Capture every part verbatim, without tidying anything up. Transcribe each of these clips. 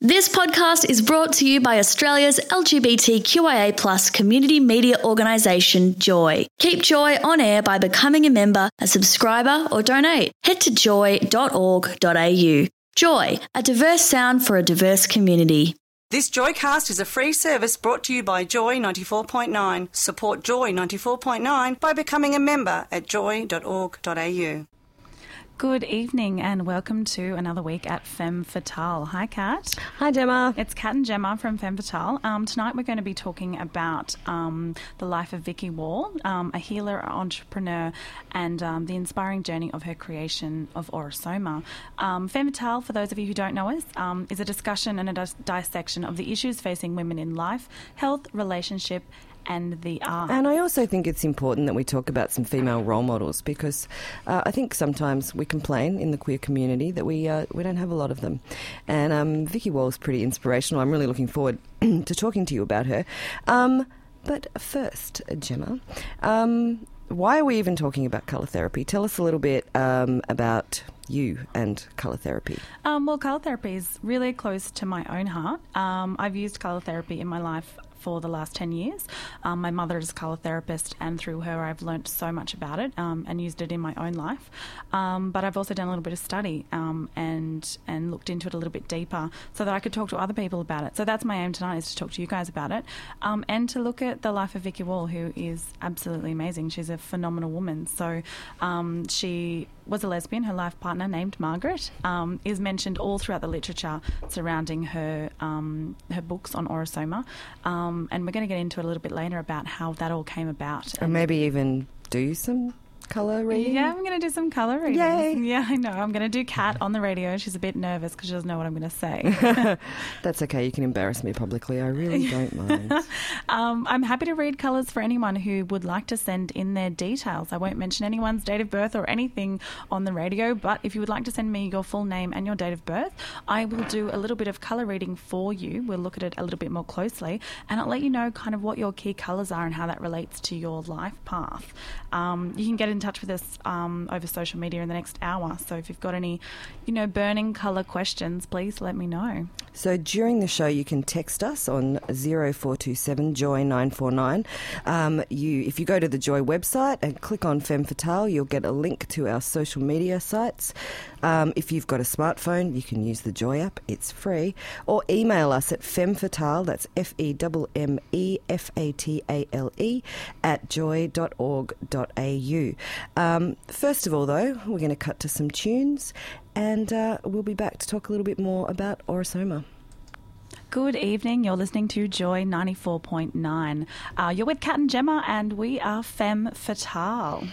This podcast is brought to you by Australia's L G B T Q I A plus community media organisation, Joy. Keep Joy on air by becoming a member, a subscriber or donate. Head to joy dot org dot a u. Joy, a diverse sound for a diverse community. This Joycast is a free service brought to you by Joy ninety-four point nine. Support Joy ninety-four point nine by becoming a member at joy dot org dot a u. Good evening and welcome to another week at Femme Fatale. Hi, Kat. Hi, Gemma. It's Kat and Gemma from Femme Fatale. Um, tonight we're going to be talking about um, the life of Vicky Wall, um, a healer, entrepreneur, and um, the inspiring journey of her creation of Orosoma. Um, Femme Fatale, for those of you who don't know us, um, is a discussion and a dis- dissection of the issues facing women in life, health, relationship, and the art. And I also think it's important that we talk about some female role models because uh, I think sometimes we complain in the queer community that we uh, we don't have a lot of them. And um, Vicky Wall is pretty inspirational. I'm really looking forward to talking to you about her. Um, but first, Gemma, um, why are we even talking about colour therapy? Tell us a little bit um, about you and colour therapy. Um, well, colour therapy is really close to my own heart. Um, I've used colour therapy in my life for the last ten years. Um, my mother is a colour therapist, and through her I've learnt so much about it um, and used it in my own life. Um, but I've also done a little bit of study um, and and looked into it a little bit deeper so that I could talk to other people about it. So that's my aim tonight, is to talk to you guys about it um, and to look at the life of Vicky Wall, who is absolutely amazing. She's a phenomenal woman. So um, she was a lesbian. Her life partner, named Margaret, um, is mentioned all throughout the literature surrounding her um, her books on Orosoma. Um, and we're going to get into it a little bit later about how that all came about. Or maybe even do some colour reading. Yeah, I'm going to do some colour reading. Yay. Yeah, I know. I'm going to do Kat on the radio. She's a bit nervous because she doesn't know what I'm going to say. That's okay. You can embarrass me publicly. I really don't mind. um, I'm happy to read colours for anyone who would like to send in their details. I won't mention anyone's date of birth or anything on the radio, but if you would like to send me your full name and your date of birth, I will do a little bit of colour reading for you. We'll look at it a little bit more closely, and I'll let you know kind of what your key colours are and how that relates to your life path. Um, you can get in touch with us um, over social media in the next hour. So if you've got any, you know, burning colour questions, please let me know. So during the show, you can text us on zero four two seven joy nine four nine. Um, you, if you go to the Joy website and click on Femme Fatale, you'll get a link to our social media sites. Um, if you've got a smartphone, you can use the Joy app. It's free. Or email us at femmefatale, that's F E M M E F A T A L E, at joy dot org dot a u. Um, first of all, though, we're going to cut to some tunes, and uh, we'll be back to talk a little bit more about Orosoma. Good evening. You're listening to Joy ninety-four point nine. Uh, you're with Kat and Gemma, and we are Femme Fatale.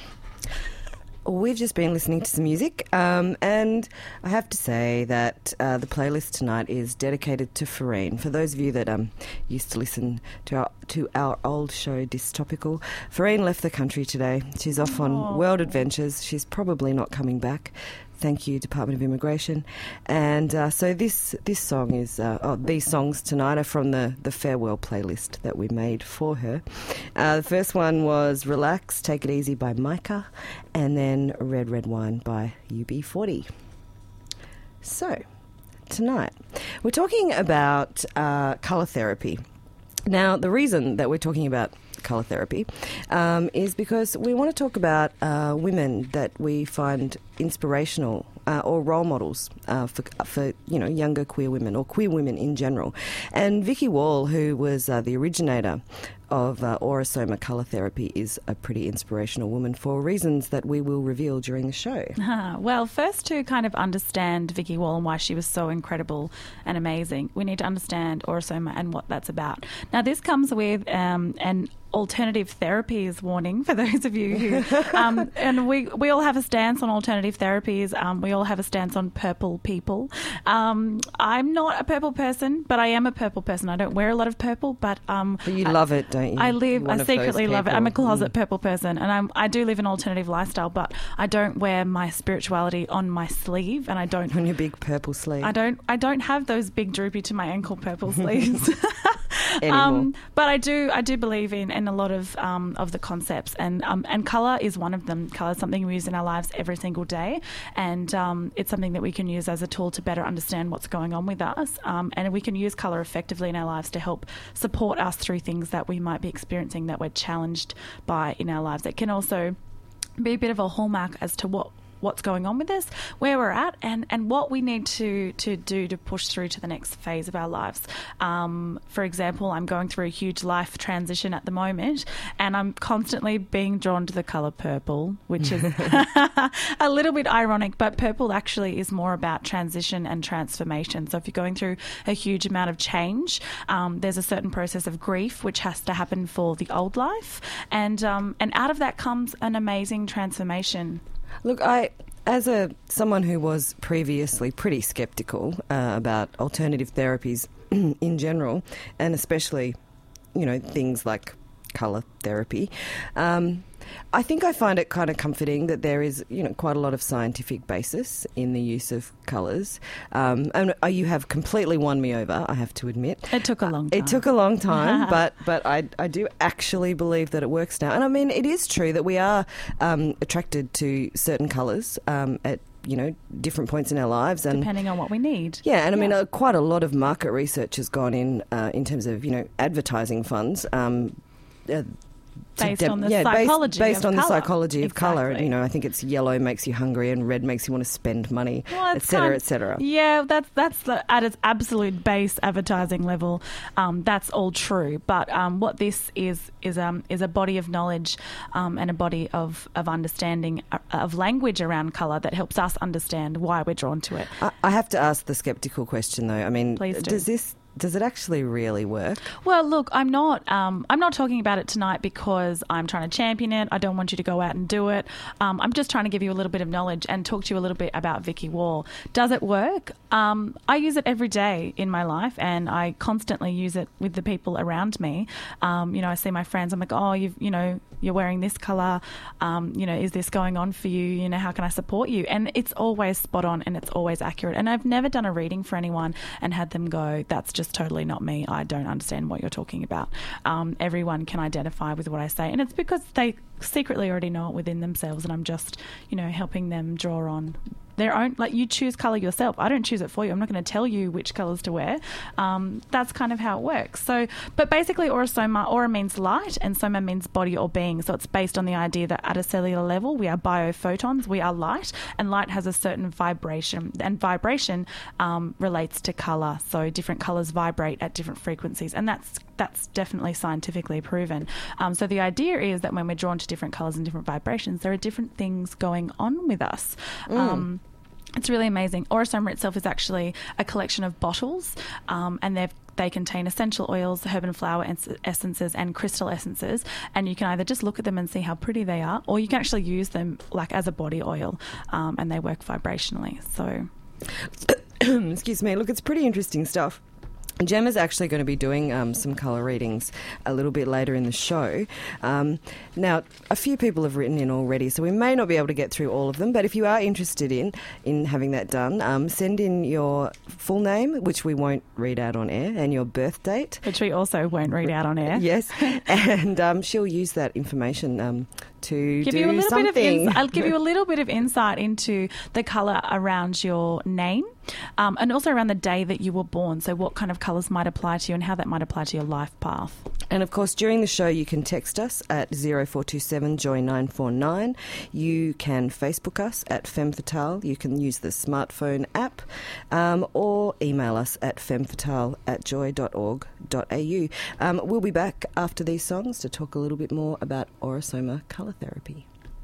We've just been listening to some music, um, and I have to say that uh, the playlist tonight is dedicated to Farine. For those of you that um, used to listen to our to our old show, Dystopical, Farine left the country today. She's off on Aww. world adventures. She's probably not coming back. Thank you, Department of Immigration. And uh, so this this song is, uh, oh, these songs tonight are from the, the farewell playlist that we made for her. Uh, the first one was Relax, Take It Easy by Micah, and then Red Red Wine by U B forty. So, tonight, we're talking about uh, colour therapy. Now, the reason that we're talking about colour therapy um, is because we want to talk about uh, women that we find inspirational uh, or role models uh, for, for you know younger queer women or queer women in general. And Vicky Wall, who was uh, the originator of uh, Orosoma colour therapy, is a pretty inspirational woman for reasons that we will reveal during the show. Uh, well, first, to kind of understand Vicky Wall and why she was so incredible and amazing, we need to understand Orosoma and what that's about. Now, this comes with um, an alternative therapies warning for those of you who um, and we we all have a stance on alternative therapies. Um, we all have a stance on purple people. um, I'm not a purple person, but I am a purple person. I don't wear a lot of purple, but um, But you I, love it, don't you? I live One I of those secretly love it. I'm a people. closet Mm. purple person, and I'm, I do live an alternative lifestyle, but I don't wear my spirituality on my sleeve, and I don't On your big purple sleeve. I don't I don't have those big droopy to my ankle purple sleeves. anymore. Um, but I do, I do believe in, in a lot of um, of the concepts, and um, and colour is one of them. Colour is something we use in our lives every single day, and um, it's something that we can use as a tool to better understand what's going on with us, um, and we can use colour effectively in our lives to help support us through things that we might be experiencing that we're challenged by in our lives. It can also be a bit of a hallmark as to what what's going on with us, where we're at, and, and what we need to, to do to push through to the next phase of our lives. Um, for example, I'm going through a huge life transition at the moment, and I'm constantly being drawn to the colour purple, which is a little bit ironic, but purple actually is more about transition and transformation. So if you're going through a huge amount of change, um, there's a certain process of grief which has to happen for the old life, and um, and out of that comes an amazing transformation. Look, I, as a someone who was previously pretty sceptical uh, about alternative therapies in general, and especially, you know, things like colour therapy, um, I think I find it kind of comforting that there is, you know, quite a lot of scientific basis in the use of colours. Um, and you have completely won me over, I have to admit. It took a long time. It took a long time, but but I, I do actually believe that it works now. And I mean, it is true that we are um, attracted to certain colours um, at, you know, different points in our lives. And depending on what we need. Yeah, and I yeah. mean, uh, quite a lot of market research has gone in uh, in terms of, you know, advertising funds. Um, uh, Based dem- on the yeah, psychology based, based of on colour. the psychology of Exactly. colour. You know, I think it's yellow makes you hungry and red makes you want to spend money, Well, et cetera, kind- et cetera. Yeah, that's that's the, at its absolute base advertising level. Um, that's all true. But um, what this is is um, is a body of knowledge um, and a body of of understanding uh, of language around colour that helps us understand why we're drawn to it. I, I have to ask the sceptical question, though. I mean, Please do. does this does it actually really work? Well, look, I'm not. Um, I'm not talking about it tonight because I'm trying to champion it. I don't want you to go out and do it. Um, I'm just trying to give you a little bit of knowledge and talk to you a little bit about Vicky Wall. Does it work? Um, I use it every day in my life, and I constantly use it with the people around me. Um, you know, I see my friends. I'm like, oh, you've, you know, you're wearing this colour. Um, you know, is this going on for you? You know, how can I support you? And it's always spot on and it's always accurate. And I've never done a reading for anyone and had them go, that's just totally not me. I don't understand what you're talking about. Um, everyone can identify with what I say, and it's because they secretly already know it within themselves, and I'm just, you know, helping them draw on their own. Like, you choose colour yourself. I don't choose it for you. I'm not going to tell you which colours to wear. Um, that's kind of how it works. So, but basically, aura soma, aura means light, and soma means body or being. So it's based on the idea that at a cellular level, we are biophotons. We are light, and light has a certain vibration, and vibration um, relates to colour. So different colours vibrate at different frequencies, and that's that's definitely scientifically proven. Um, so the idea is that when we're drawn to different colours and different vibrations, there are different things going on with us. Mm. Um, It's really amazing. Aura Soma itself is actually a collection of bottles, um, and they've they contain essential oils, herb and flower es- essences, and crystal essences. And you can either just look at them and see how pretty they are, or you can actually use them like as a body oil, um, and they work vibrationally. So, excuse me. Look, it's pretty interesting stuff. Gemma's actually going to be doing um, some colour readings a little bit later in the show. Um, now, a few people have written in already, so we may not be able to get through all of them, but if you are interested in, in having that done, um, send in your full name, which we won't read out on air, and your birth date. Which we also won't read out on air. Yes, and um, she'll use that information um, to give do you a little something. bit of ins- I'll give you a little bit of insight into the colour around your name, um, and also around the day that you were born. So what kind of colours might apply to you and how that might apply to your life path. And of course, during the show, you can text us at zero four two seven joy nine four nine. You can Facebook us at Femme Fatale. You can use the smartphone app, um, or email us at femfatale at joy dot org dot a u. Um, we'll be back after these songs to talk a little bit more about Aura Soma colour therapy.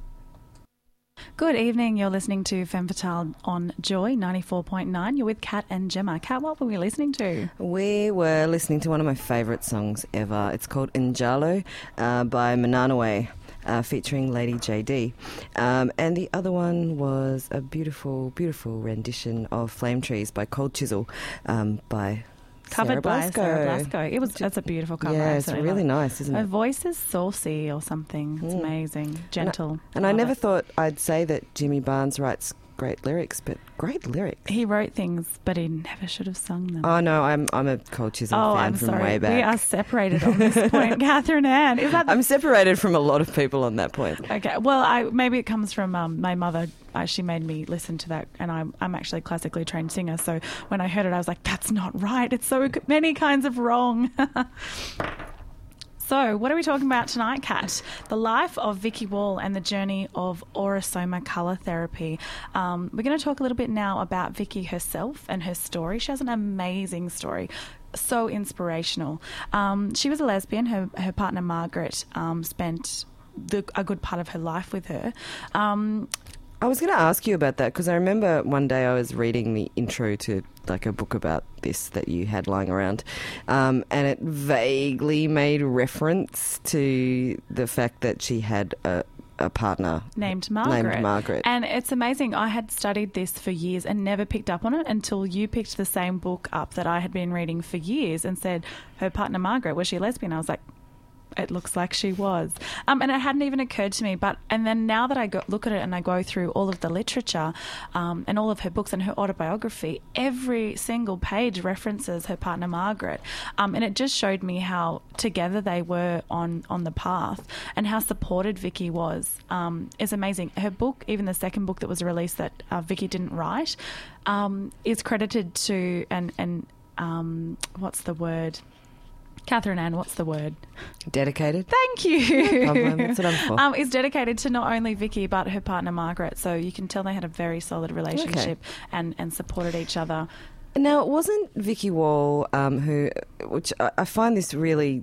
Good evening. You're listening to Femme Fatale on Joy ninety-four point nine. You're with Kat and Gemma. Kat, what were we listening to? We were listening to one of my favourite songs ever. It's called Njalo uh, by Mananawe. Uh, featuring Lady J D. Um, and the other one was a beautiful, beautiful rendition of Flame Trees by Cold Chisel um, by Covered Sarah by Blasco. Sarah Blasco. It was, that's a beautiful cover. Yeah, it's Absolutely really love. nice, isn't Her it? voice is saucy or something. It's Mm. amazing. Gentle. And I, and I Love never it. thought I'd say that Jimmy Barnes writes great lyrics, but great lyrics. He wrote things, but he never should have sung them. Oh, no, I'm I'm a Cold Chisel oh, fan I'm from sorry. way back. We are separated on this point, Catherine Ann. Is that the- I'm separated from a lot of people on that point. Okay, well, I, maybe it comes from um, my mother. Uh, she made me listen to that, and I'm, I'm actually a classically trained singer, so when I heard it, I was like, that's not right. It's so many kinds of wrong. So, what are we talking about tonight, Kat? The life of Vicky Wall and the journey of Aurosoma colour therapy. Um, we're going to talk a little bit now about Vicky herself and her story. She has an amazing story. So inspirational. Um, she was a lesbian. Her, her partner, Margaret, um, spent the, a good part of her life with her. Um, I was going to ask you about that because I remember one day I was reading the intro to like a book about this that you had lying around, um, and it vaguely made reference to the fact that she had a, a partner named Margaret. Named Margaret. And it's amazing. I had studied this for years and never picked up on it until you picked the same book up that I had been reading for years and said, her partner Margaret, was she a lesbian? I was like, it looks like she was. Um, and it hadn't even occurred to me. But and then now that I go, look at it and I go through all of the literature um, and all of her books and her autobiography, every single page references her partner Margaret. Um, and it just showed me how together they were on, on the path and how supported Vicky was. Um, is amazing. Her book, even the second book that was released that uh, Vicky didn't write, um, is credited to, and, and um, what's the word? Catherine Ann, what's the word? Dedicated. Thank you. No problem. That's what I'm for. Um, is dedicated to not only Vicky but her partner Margaret. So you can tell they had a very solid relationship Okay. and, and supported each other. Now, it wasn't Vicky Wall um, who, which I, I find this really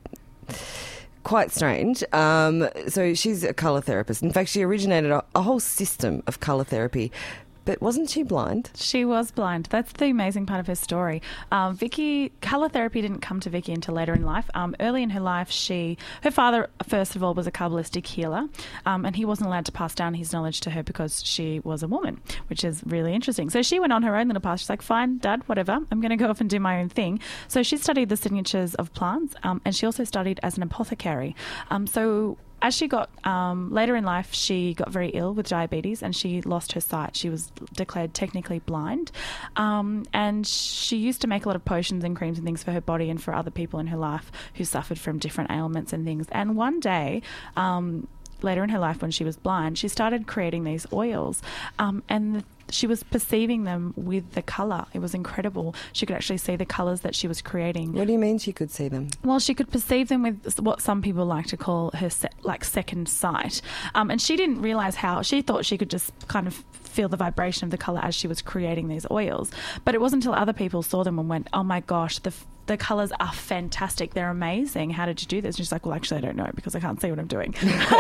quite strange. Um, so she's a colour therapist. In fact, she originated a, a whole system of colour therapy. But wasn't she blind? She was blind. That's the amazing part of her story. Um, Vicky, colour therapy didn't come to Vicky until later in life. Um, early in her life, she, her father, first of all, was a Kabbalistic healer, um, and he wasn't allowed to pass down his knowledge to her because she was a woman, which is really interesting. So she went on her own little path. She's like, fine, Dad, whatever. I'm going to go off and do my own thing. So she studied the signatures of plants, um, and she also studied as an apothecary. Um, so As she got um, later in life, she got very ill with diabetes and she lost her sight. She was declared technically blind, um, and she used to make a lot of potions and creams and things for her body and for other people in her life who suffered from different ailments and things. And one day, um, later in her life when she was blind, she started creating these oils, um, and the she was perceiving them with the colour. It was incredible. She could actually see the colours that she was creating. What do you mean she could see them? Well, she could perceive them with what some people like to call her se- like second sight. Um, and she didn't realise how. She thought she could just kind of feel the vibration of the colour as she was creating these oils. But it wasn't until other people saw them and went, oh my gosh, the f- the colours are fantastic. They're amazing. How did you do this? And she's like, well, actually, I don't know because I can't see what I'm doing,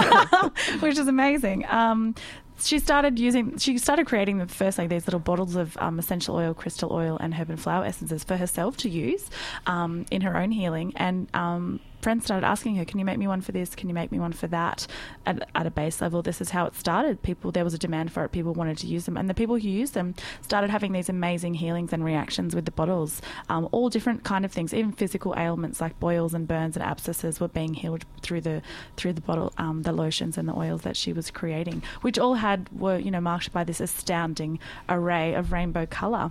which is amazing. Um, she started using, she started creating them, firstly, these little bottles of um, essential oil, crystal oil and herb and flower essences for herself to use um, in her own healing. And um, friends started asking her, can you make me one for this? Can you make me one for that? At, at a base level, this is how it started. People, there was a demand for it. People wanted to use them. And the people who used them started having these amazing healings and reactions with the bottles. Um, all different kind of things, even physical ailments like boils and burns and abscesses were being healed through the through the bottle, um, the lotions and the oils that she was creating, which all had were, you know, marked by this astounding array of rainbow colour.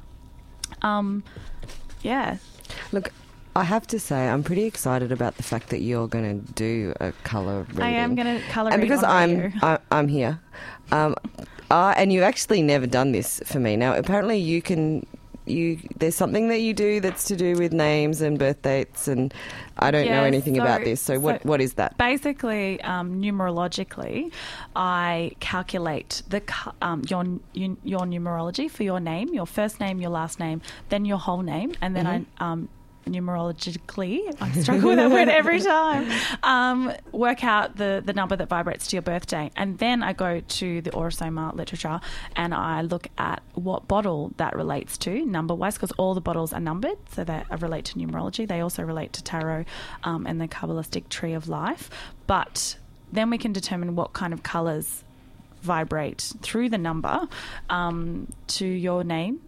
Um, yeah. Look, I have to say, I'm pretty excited about the fact that you're going to do a colour reading. I am going to colour read and because on I'm radio. I, I'm here, um, uh, and you've actually never done this for me. Now, apparently, you can. You there's something that you do that's to do with names and birth dates, and I don't Yeah, know anything so- about this. So, what so what is that? Basically, um, numerologically, I calculate the cu- um, your your your numerology for your name, your first name, your last name, then your whole name, and then Mm-hmm. I um, numerologically, I struggle with that word every time, um, work out the, the number that vibrates to your birthday. And then I go to the Aurosoma literature and I look at what bottle that relates to number-wise, because all the bottles are numbered, so they relate to numerology. They also relate to tarot um, and the Kabbalistic tree of life. But then we can determine what kind of colours vibrate through the number um, to your name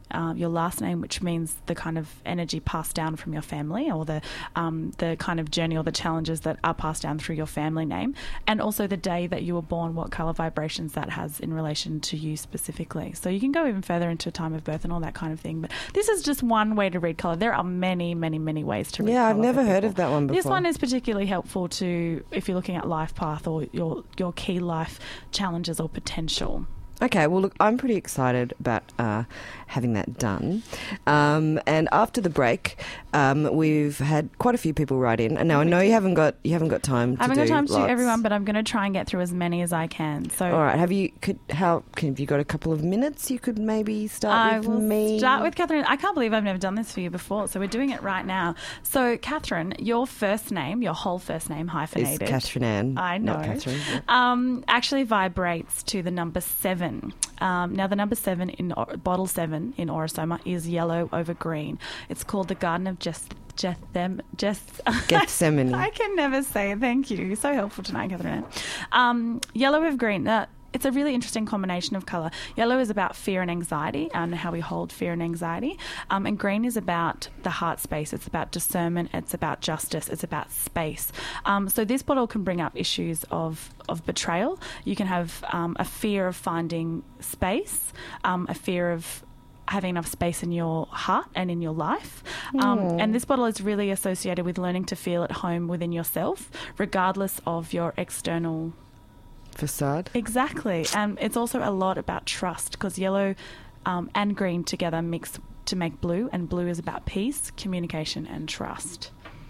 uh, your last name, which means the kind of energy passed down from your family, or the um, the kind of journey or the challenges that are passed down through your family name, and also the day that you were born, what colour vibrations that has in relation to you specifically. So you can go even further into time of birth and all that kind of thing. But this is just one way to read colour. There are many, many, many ways to read Yeah, colour. I've never for heard people. of that one before. This one is particularly helpful to if you're looking at life path or your your key life challenges or potential. Okay, well, look, I'm pretty excited about uh, having that done. Um, and after the break, um, we've had quite a few people write in. And now I know you haven't got you haven't got time to I haven't do got time to do lots. everyone, but I'm going to try and get through as many as I can. So, All right, have you could how can have you got a couple of minutes? You could maybe start I with will me. start with Catherine. I can't believe I've never done this for you before, so we're doing it right now. So, Catherine, your first name, your whole first name, Is hyphenated. Catherine Ann. I know. Not Catherine. Yeah. Um, actually vibrates to the number seven. Um, now, the number seven in or, bottle seven in Orosoma is yellow over green. It's called the Garden of Just. Gethem, just Gethsemane. I can never say it. Thank you. You're so helpful tonight, Catherine. Um, yellow of green. Uh, it's a really interesting combination of colour. Yellow is about fear and anxiety and how we hold fear and anxiety. Um, and green is about the heart space. It's about discernment. It's about justice. It's about space. Um, so this bottle can bring up issues of, of betrayal. You can have um, a fear of finding space, um, a fear of having enough space in your heart and in your life. Um, and this bottle is really associated with learning to feel at home within yourself, regardless of your external Facade. Exactly. And it's also a lot about trust, because yellow um, and green together mix to make blue, and blue is about peace, communication and trust.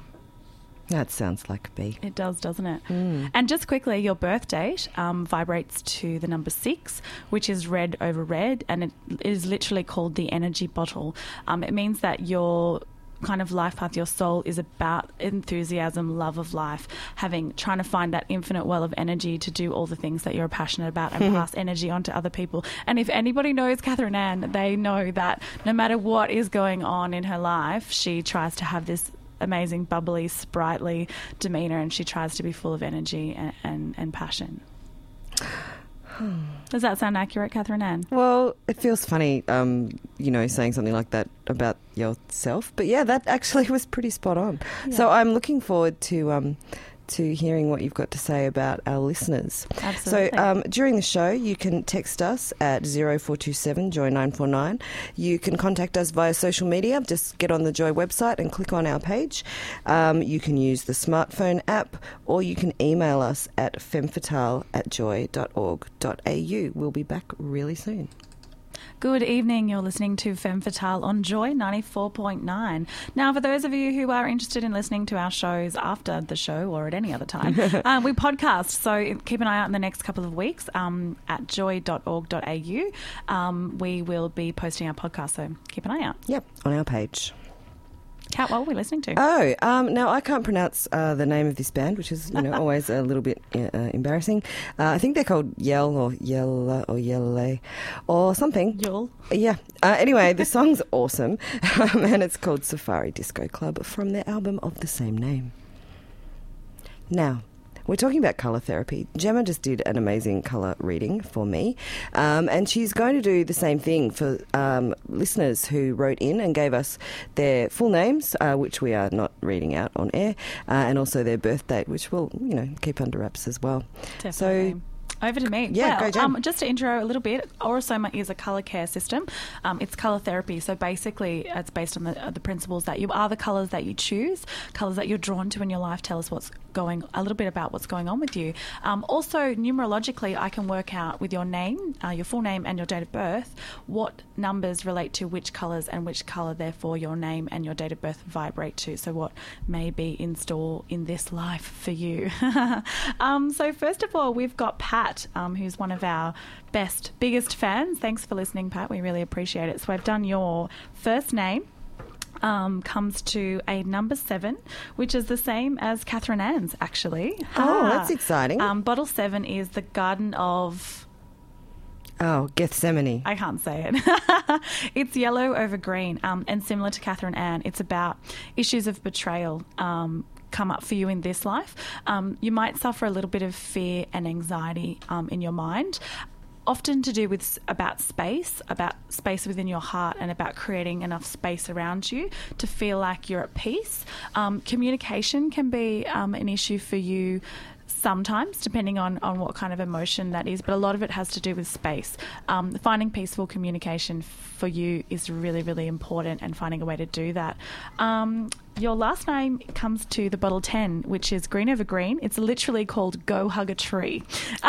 That sounds like a bee. It does, doesn't it? Mm. And just quickly, your birth date um, vibrates to the number six, which is red over red, and it is literally called the energy bottle. Um, it means that your kind of life path, your soul, is about enthusiasm, love of life, having trying to find that infinite well of energy to do all the things that you're passionate about and pass energy on to other people. And if anybody knows Catherine Ann, they know that no matter what is going on in her life, she tries to have this amazing, bubbly, sprightly demeanour, and she tries to be full of energy and, and, and passion. Does that sound accurate, Catherine Ann? Well, it feels funny, um, you know, saying something like that about yourself. But yeah, that actually was pretty spot on. Yeah. So I'm looking forward to um, to hearing what you've got to say about our listeners. Absolutely. So um, during the show, you can text us at zero four two seven joy nine four nine. You can contact us via social media. Just get on the Joy website and click on our page. Um, you can use the smartphone app, or you can email us at femfatale at joy dot org dot a u. We'll be back really soon. Good evening. You're listening to Femme Fatale on Joy ninety-four point nine. Now, for those of you who are interested in listening to our shows after the show or at any other time, uh, we podcast. So keep an eye out in the next couple of weeks um, at joy dot org dot a u. Um, we will be posting our podcast, so keep an eye out. Yep, on our page. Kat, what were we listening to? Oh, um, now I can't pronounce uh, the name of this band, which is, you know, always a little bit uh, embarrassing. Uh, I think they're called Yell or Yella or Yelle or something. Yule. Yeah. Uh, anyway, the song's awesome, um, and it's called Safari Disco Club from their album of the same name. Now, we're talking about colour therapy. Gemma just did an amazing colour reading for me, um, and she's going to do the same thing for um, listeners who wrote in and gave us their full names, uh, which we are not reading out on air, uh, and also their birth date, which we'll, you know, keep under wraps as well. Definitely. So, over to me. Yeah, well, go, Jem. um, just to intro a little bit, Orosoma is a colour care system. Um, it's colour therapy. So basically, it's based on the, uh, the principles that you are the colours that you choose, colours that you're drawn to in your life. Tell us what's going, a little bit about what's going on with you. Um, also, numerologically, I can work out with your name, uh, your full name and your date of birth, what numbers relate to which colours and which colour, therefore, your name and your date of birth vibrate to. So what may be in store in this life for you. um, so first of all, we've got Pat. Um, who's one of our best, biggest fans. Thanks for listening, Pat. We really appreciate it. So I've done your first name. Um, comes to a number seven, which is the same as Catherine Ann's, actually. Oh, Ah. that's exciting. Um, bottle seven is the Garden of... Oh, Gethsemane. I can't say it. It's yellow over green, um, and similar to Catherine Ann, it's about issues of betrayal, um, come up for you in this life. Um, you might suffer a little bit of fear and anxiety um, in your mind. often to do with about space, about space within your heart, and about creating enough space around you to feel like you're at peace. Um, communication can be um, an issue for you sometimes, depending on, on what kind of emotion that is, but a lot of it has to do with space. Um, finding peaceful communication for you is really, really important, and finding a way to do that. Um, your last name comes to the bottle ten, which is green over green. It's literally called Go Hug a Tree.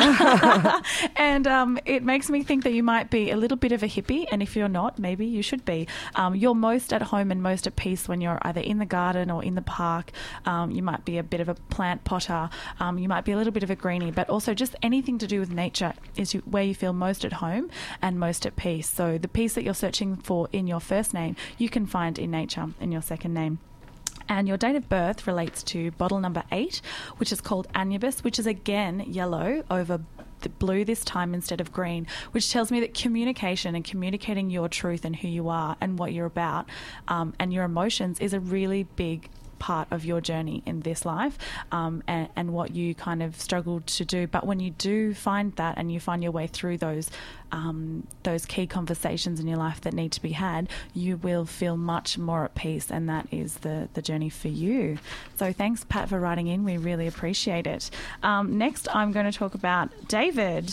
And um, it makes me think that you might be a little bit of a hippie, and if you're not, maybe you should be. Um, you're most at home and most at peace when you're either in the garden or in the park. Um, you might be a bit of a plant potter. Um, you might be a little bit of a greenie, but also just anything to do with nature is you, where you feel most at home and most at peace. So the peace that you're searching for in your first name, you can find in nature in your second name. And your date of birth relates to bottle number eight, which is called Anubis, which is again yellow over the blue this time instead of green, which tells me that communication and communicating your truth and who you are and what you're about um, and your emotions is a really big part of your journey in this life, um, and, and what you kind of struggled to do. But when you do find that and you find your way through those um, those key conversations in your life that need to be had, you will feel much more at peace, and that is the, the journey for you. So thanks, Pat, for writing in. We really appreciate it. Um, next, I'm going to talk about David.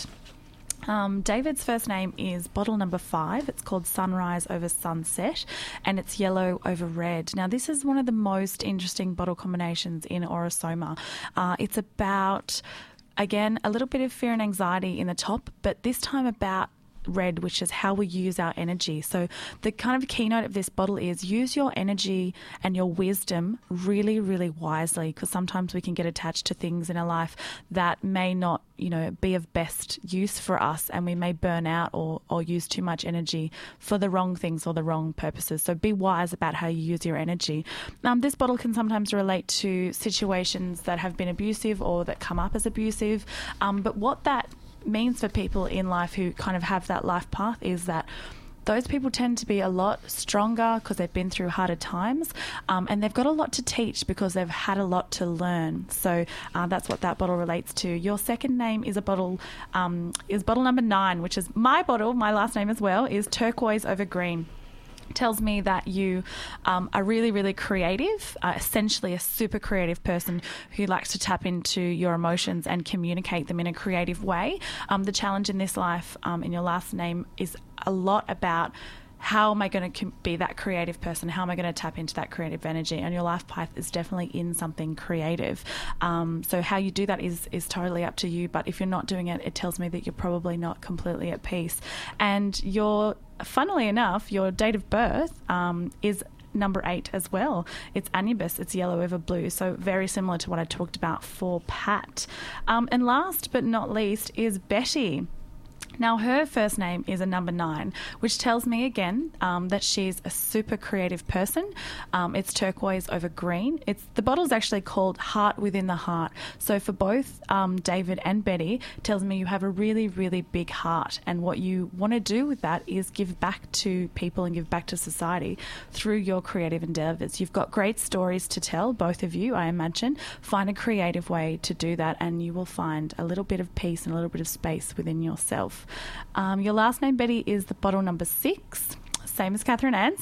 Um, David's first name is bottle number five. It's called Sunrise Over Sunset, and it's yellow over red. Now, this is one of the most interesting bottle combinations in Orosoma. Uh, it's about, again, a little bit of fear and anxiety in the top, but this time about red, which is how we use our energy. So the kind of keynote of this bottle is use your energy and your wisdom really, really wisely, because sometimes we can get attached to things in our life that may not, you know, be of best use for us, and we may burn out or, or use too much energy for the wrong things or the wrong purposes. So be wise about how you use your energy. Um, this bottle can sometimes relate to situations that have been abusive or that come up as abusive, um, but what that means for people in life who kind of have that life path is that those people tend to be a lot stronger because they've been through harder times, um, and they've got a lot to teach because they've had a lot to learn. So uh, that's what that bottle relates to. Your second name is a bottle, um, is bottle number nine, which is my bottle. My last name as well is turquoise over green. Tells me that you um, are really, really creative, uh, essentially a super creative person who likes to tap into your emotions and communicate them in a creative way. Um, the challenge in this life, um, in your last name, is a lot about how am I going to be that creative person? How am I going to tap into that creative energy? And your life path is definitely in something creative. Um, so how you do that is is totally up to you. But if you're not doing it, it tells me that you're probably not completely at peace. And your, funnily enough, your date of birth um, is number eight as well. It's Anubis. It's yellow over blue. So very similar to what I talked about for Pat. Um, and last but not least is Betty. Now, her first name is a number nine, which tells me again um, that she's a super creative person. Um, it's turquoise over green. It's the bottle's actually called Heart Within the Heart. So for both um, David and Betty, it tells me you have a really, really big heart, and what you want to do with that is give back to people and give back to society through your creative endeavours. You've got great stories to tell, both of you, I imagine. Find a creative way to do that, and you will find a little bit of peace and a little bit of space within yourself. Um, your last name, Betty, is the bottle number six, same as Catherine Ann's,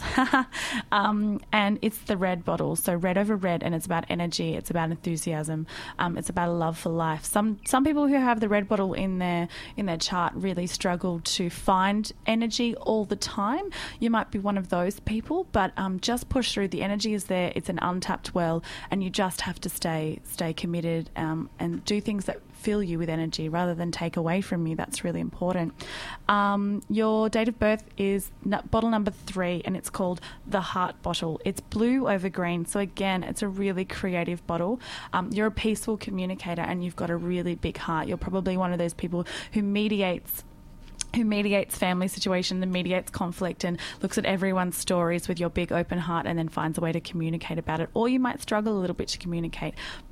um, and it's the red bottle. So red over red, and it's about energy, it's about enthusiasm, um, it's about a love for life. Some some people who have the red bottle in their in their chart really struggle to find energy all the time. You might be one of those people, but um, just push through. The energy is there. It's an untapped well, and you just have to stay stay committed um, and do things that fill you with energy rather than take away from you. That's really important. Um, your date of birth is n- bottle number three, and it's called the Heart Bottle. It's blue over green. So again, it's a really creative bottle. Um, you're a peaceful communicator, and you've got a really big heart. You're probably one of those people who mediates who mediates family situation and mediates conflict and looks at everyone's stories with your big open heart and then finds a way to communicate about it. Or you might struggle a little bit to communicate, but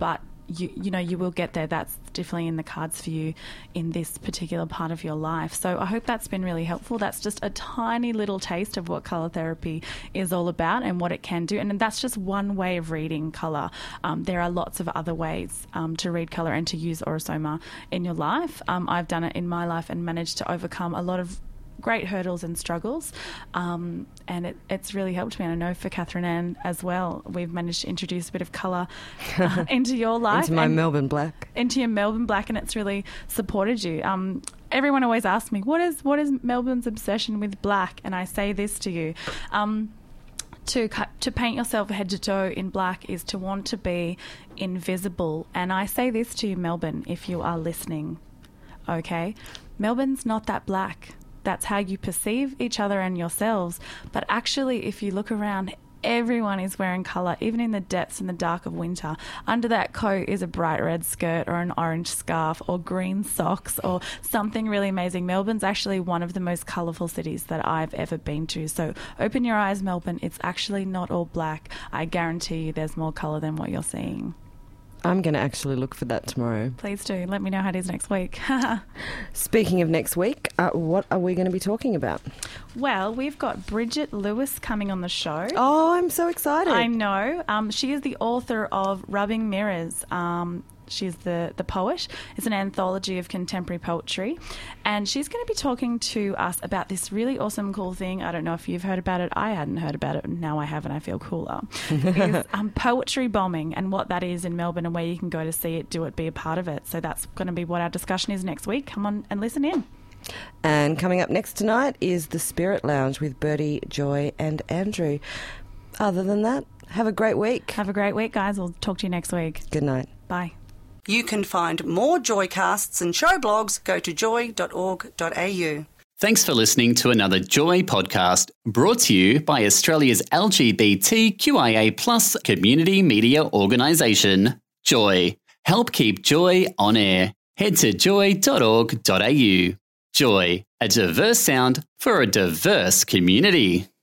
you you know you will get there. That's definitely in the cards for you in this particular part of your life. So I hope that's been really helpful. That's just a tiny little taste of what colour therapy is all about and what it can do. And that's just one way of reading colour. Um, there are lots of other ways um, to read colour and to use Aurosoma in your life. Um, I've done it in my life and managed to overcome a lot of great hurdles and struggles, um, and it, it's really helped me. And I know for Catherine Ann as well, we've managed to introduce a bit of colour uh, into your life. Into my Melbourne Black. Into your Melbourne Black, and it's really supported you. Um, everyone always asks me, what is what is Melbourne's obsession with black? And I say this to you. Um, To, to paint yourself head to toe in black is to want to be invisible. And I say this to you, Melbourne, if you are listening, okay? Melbourne's not that black. That's how you perceive each other and yourselves. But actually, if you look around, everyone is wearing colour, even in the depths and the dark of winter. Under that coat is a bright red skirt or an orange scarf or green socks or something really amazing. Melbourne's actually one of the most colourful cities that I've ever been to. So open your eyes, Melbourne. It's actually not all black. I guarantee you there's more colour than what you're seeing. I'm going to actually look for that tomorrow. Please do. Let me know how it is next week. Speaking of next week, uh, what are we going to be talking about? Well, we've got Bridget Lewis coming on the show. Oh, I'm so excited. I know. Um, she is the author of Rubbing Mirrors. Um, she's the, the poet. It's an anthology of contemporary poetry. And she's going to be talking to us about this really awesome, cool thing. I don't know if you've heard about it. I hadn't heard about it. Now I have and I feel cooler. Is um, poetry bombing and what that is in Melbourne and where you can go to see it, do it, be a part of it. So that's going to be what our discussion is next week. Come on and listen in. And coming up next tonight is the Spirit Lounge with Bertie, Joy and Andrew. Other than that, have a great week. Have a great week, guys. We'll talk to you next week. Good night. Bye. You can find more Joycasts and show blogs. Go to joy dot org dot a u. Thanks for listening to another Joy podcast brought to you by Australia's L G B T Q I A plus community media organisation, Joy. Help keep Joy on air. Head to joy dot org dot a u. Joy, a diverse sound for a diverse community.